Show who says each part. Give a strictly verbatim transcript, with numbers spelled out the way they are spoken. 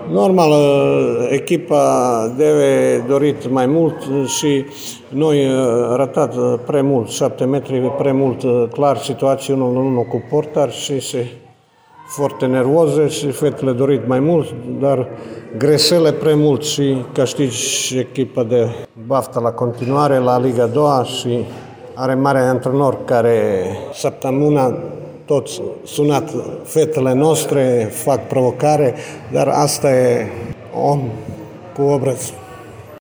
Speaker 1: Normal, echipa de dorit mai mult și noi ratat prea mult, șapte metri prea mult, clar situații unul în unul cu portar și se foarte nervoase și fetele dorit mai mult, dar greșele prea mult și câștigi echipa de baftă la continuare la Liga a doua și are mare antrenor care săptămâna toți sunat fetele noastre, fac provocare, dar asta e om cu obraz